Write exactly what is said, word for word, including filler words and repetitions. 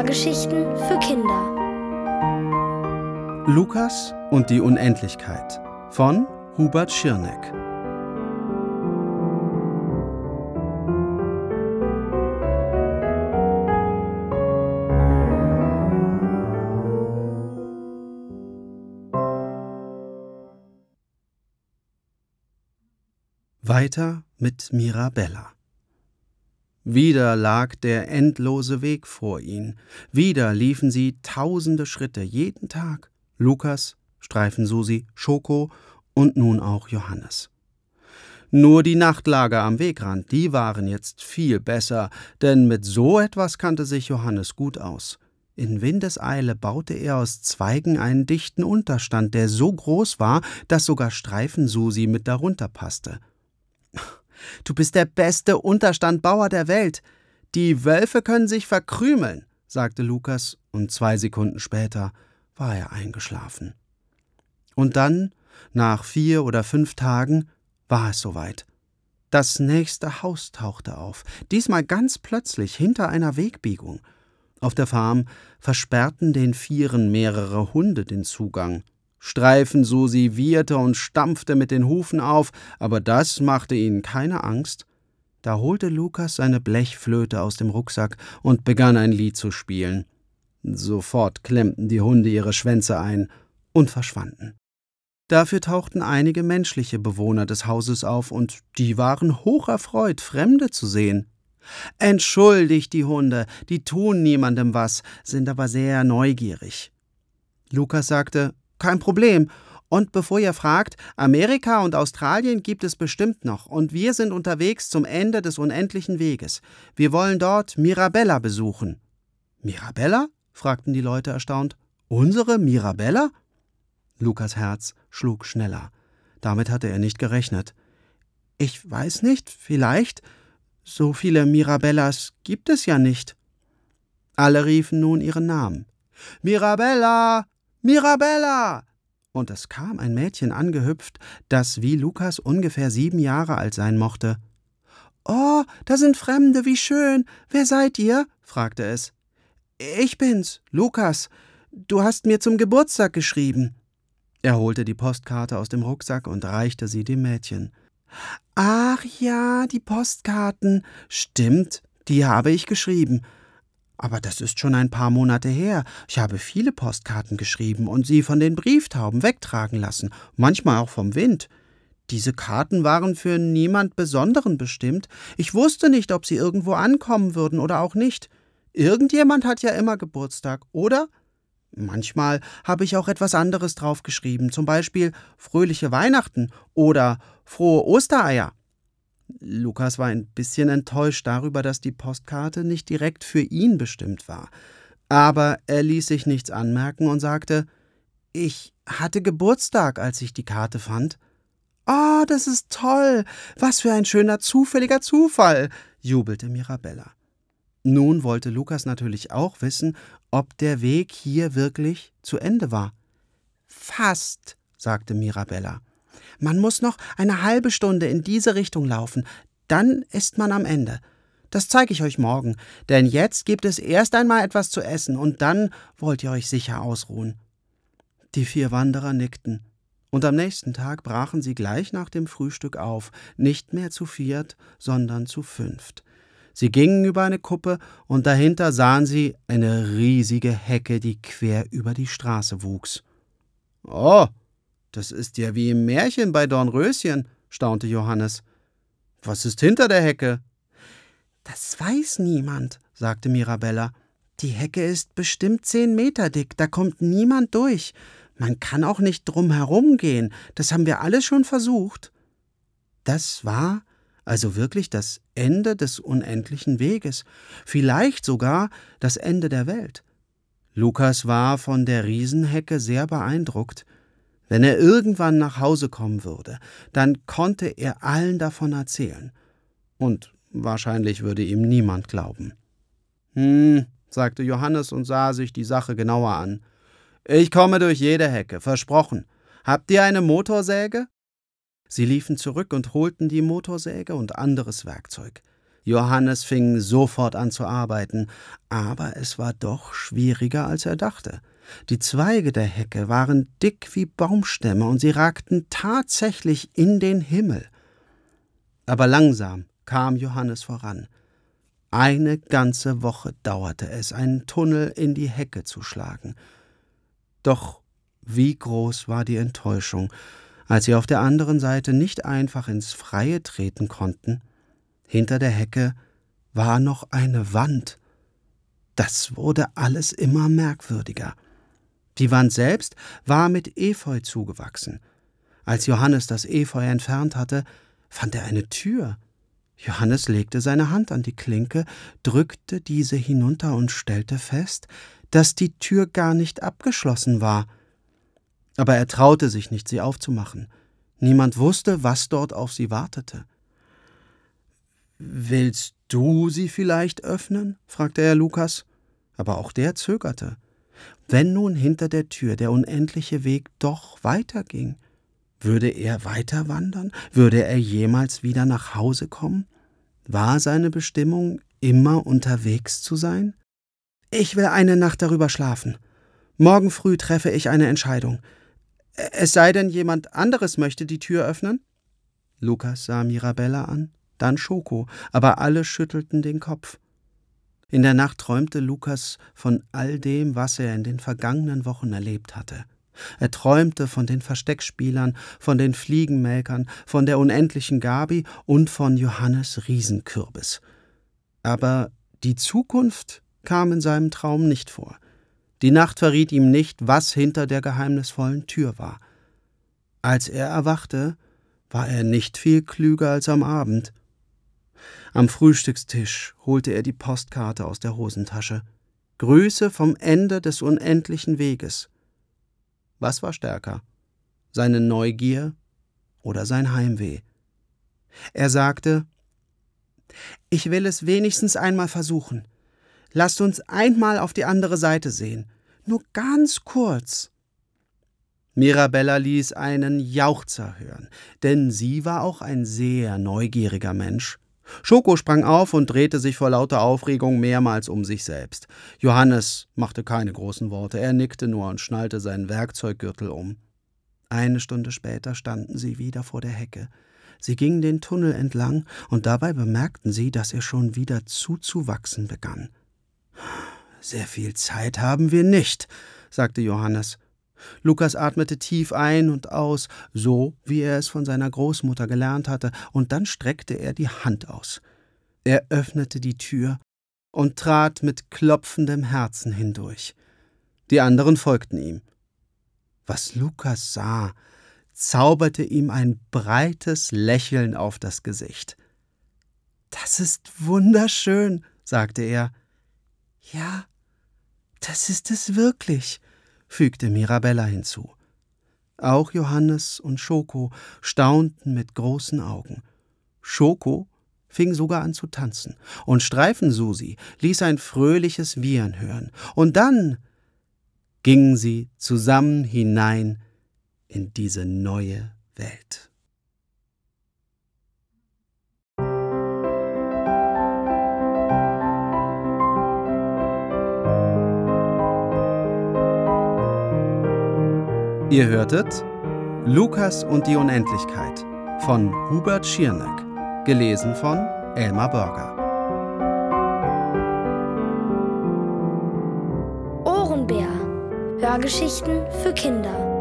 Hörgeschichten für Kinder. Lukas und die Unendlichkeit von Hubert Schirneck. Weiter mit Mirabella. Wieder lag der endlose Weg vor ihnen. Wieder liefen sie tausende Schritte jeden Tag. Lukas, Streifensusi, Schoko und nun auch Johannes. Nur die Nachtlager am Wegrand, die waren jetzt viel besser, denn mit so etwas kannte sich Johannes gut aus. In Windeseile baute er aus Zweigen einen dichten Unterstand, der so groß war, dass sogar Streifensusi mit darunter passte. »Du bist der beste Unterstandbauer der Welt. Die Wölfe können sich verkrümeln«, sagte Lukas, und zwei Sekunden später war er eingeschlafen. Und dann, nach vier oder fünf Tagen, war es soweit. Das nächste Haus tauchte auf, diesmal ganz plötzlich hinter einer Wegbiegung. Auf der Farm versperrten den Vieren mehrere Hunde den Zugang. Streifensusi wieherte und stampfte mit den Hufen auf, aber das machte ihnen keine Angst. Da holte Lukas seine Blechflöte aus dem Rucksack und begann ein Lied zu spielen. Sofort klemmten die Hunde ihre Schwänze ein und verschwanden. Dafür tauchten einige menschliche Bewohner des Hauses auf, und die waren hocherfreut, Fremde zu sehen. »Entschuldigt die Hunde, die tun niemandem was, sind aber sehr neugierig.« Lukas sagte, »Kein Problem. Und bevor ihr fragt, Amerika und Australien gibt es bestimmt noch, und wir sind unterwegs zum Ende des unendlichen Weges. Wir wollen dort Mirabella besuchen.« »Mirabella?« fragten die Leute erstaunt. »Unsere Mirabella?« Lukas' Herz schlug schneller. Damit hatte er nicht gerechnet. »Ich weiß nicht, vielleicht. So viele Mirabellas gibt es ja nicht.« Alle riefen nun ihren Namen. »Mirabella! Mirabella!« Und es kam ein Mädchen angehüpft, das wie Lukas ungefähr sieben Jahre alt sein mochte. »Oh, da sind Fremde, wie schön! Wer seid ihr?« fragte es. »Ich bin's, Lukas. Du hast mir zum Geburtstag geschrieben.« Er holte die Postkarte aus dem Rucksack und reichte sie dem Mädchen. »Ach ja, die Postkarten. Stimmt, die habe ich geschrieben. Aber das ist schon ein paar Monate her. Ich habe viele Postkarten geschrieben und sie von den Brieftauben wegtragen lassen, manchmal auch vom Wind. Diese Karten waren für niemand Besonderen bestimmt. Ich wusste nicht, ob sie irgendwo ankommen würden oder auch nicht. Irgendjemand hat ja immer Geburtstag, oder? Manchmal habe ich auch etwas anderes draufgeschrieben, zum Beispiel Fröhliche Weihnachten oder Frohe Ostereier.« Lukas war ein bisschen enttäuscht darüber, dass die Postkarte nicht direkt für ihn bestimmt war. Aber er ließ sich nichts anmerken und sagte, »Ich hatte Geburtstag, als ich die Karte fand.« »Oh, das ist toll! Was für ein schöner, zufälliger Zufall!« jubelte Mirabella. Nun wollte Lukas natürlich auch wissen, ob der Weg hier wirklich zu Ende war. »Fast«, sagte Mirabella. »Man muss noch eine halbe Stunde in diese Richtung laufen, dann ist man am Ende. Das zeige ich euch morgen, denn jetzt gibt es erst einmal etwas zu essen und dann wollt ihr euch sicher ausruhen.« Die vier Wanderer nickten, und am nächsten Tag brachen sie gleich nach dem Frühstück auf, nicht mehr zu viert, sondern zu fünft. Sie gingen über eine Kuppe, und dahinter sahen sie eine riesige Hecke, die quer über die Straße wuchs. »Oh, das ist ja wie im Märchen bei Dornröschen«, staunte Johannes. »Was ist hinter der Hecke?« »Das weiß niemand«, sagte Mirabella. »Die Hecke ist bestimmt zehn Meter dick, da kommt niemand durch. Man kann auch nicht drum herum gehen, das haben wir alles schon versucht.« Das war also wirklich das Ende des unendlichen Weges, vielleicht sogar das Ende der Welt. Lukas war von der Riesenhecke sehr beeindruckt. Wenn er irgendwann nach Hause kommen würde, dann konnte er allen davon erzählen. Und wahrscheinlich würde ihm niemand glauben. »Hm«, sagte Johannes und sah sich die Sache genauer an. »Ich komme durch jede Hecke, versprochen. Habt ihr eine Motorsäge?« Sie liefen zurück und holten die Motorsäge und anderes Werkzeug. Johannes fing sofort an zu arbeiten, aber es war doch schwieriger, als er dachte. Die Zweige der Hecke waren dick wie Baumstämme und sie ragten tatsächlich in den Himmel. Aber langsam kam Johannes voran. Eine ganze Woche dauerte es, einen Tunnel in die Hecke zu schlagen. Doch wie groß war die Enttäuschung, als sie auf der anderen Seite nicht einfach ins Freie treten konnten. Hinter der Hecke war noch eine Wand. Das wurde alles immer merkwürdiger. Die Wand selbst war mit Efeu zugewachsen. Als Johannes das Efeu entfernt hatte, fand er eine Tür. Johannes legte seine Hand an die Klinke, drückte diese hinunter und stellte fest, dass die Tür gar nicht abgeschlossen war. Aber er traute sich nicht, sie aufzumachen. Niemand wusste, was dort auf sie wartete. »Willst du sie vielleicht öffnen?« fragte er Lukas. Aber auch der zögerte. Wenn nun hinter der Tür der unendliche Weg doch weiterging, würde er weiter wandern? Würde er jemals wieder nach Hause kommen? War seine Bestimmung, immer unterwegs zu sein? »Ich will eine Nacht darüber schlafen. Morgen früh treffe ich eine Entscheidung. Es sei denn, jemand anderes möchte die Tür öffnen?« Lukas sah Mirabella an, dann Schoko, aber alle schüttelten den Kopf. In der Nacht träumte Lukas von all dem, was er in den vergangenen Wochen erlebt hatte. Er träumte von den Versteckspielern, von den Fliegenmelkern, von der unendlichen Gabi und von Johannes Riesenkürbis. Aber die Zukunft kam in seinem Traum nicht vor. Die Nacht verriet ihm nicht, was hinter der geheimnisvollen Tür war. Als er erwachte, war er nicht viel klüger als am Abend. Am Frühstückstisch holte er die Postkarte aus der Hosentasche. Grüße vom Ende des unendlichen Weges. Was war stärker? Seine Neugier oder sein Heimweh? Er sagte: »Ich will es wenigstens einmal versuchen. Lasst uns einmal auf die andere Seite sehen. Nur ganz kurz.« Mirabella ließ einen Jauchzer hören, denn sie war auch ein sehr neugieriger Mensch. Schoko sprang auf und drehte sich vor lauter Aufregung mehrmals um sich selbst. Johannes machte keine großen Worte, er nickte nur und schnallte seinen Werkzeuggürtel um. Eine Stunde später standen sie wieder vor der Hecke. Sie gingen den Tunnel entlang, und dabei bemerkten sie, dass er schon wieder zuzuwachsen begann. »Sehr viel Zeit haben wir nicht«, sagte Johannes. Lukas atmete tief ein und aus, so wie er es von seiner Großmutter gelernt hatte, und dann streckte er die Hand aus. Er öffnete die Tür und trat mit klopfendem Herzen hindurch. Die anderen folgten ihm. Was Lukas sah, zauberte ihm ein breites Lächeln auf das Gesicht. »Das ist wunderschön«, sagte er. »Ja, das ist es wirklich«, fügte Mirabella hinzu. Auch Johannes und Schoko staunten mit großen Augen. Schoko fing sogar an zu tanzen, und Streifensusi ließ ein fröhliches Wiehern hören. Und dann gingen sie zusammen hinein in diese neue Welt. Ihr hörtet Lukas und die Unendlichkeit von Hubert Schierneck, gelesen von Elmar Börger. Ohrenbär. Hörgeschichten für Kinder.